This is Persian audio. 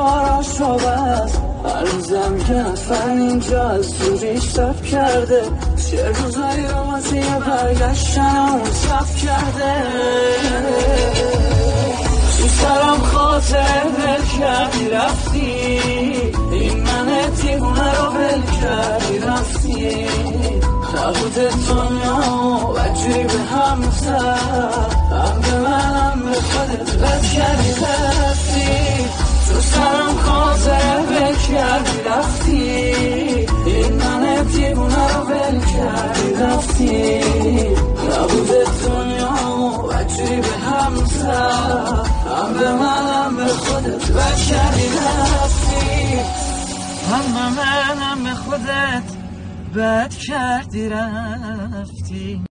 کاراشو بس هر روزم که نفر اینجا از دوریش صف کرده چه روزایی رو واسه یه برگشتن اون صف کرده تو سرم خاطر ول کردی رفتی این من دیوونه رو ول کردی رفتی نبود دنیا و جوری به هم زد هم به من هم به خودت ول کردی رفتی تو سرم خاطر ول کردی رفتی این من دیوونه رو ول کردی رفتی نبود دنیا و جوری به هم زد هم به من هم به خودت ول کردی رفتی هم به من هم به خودت بد کردی رفتی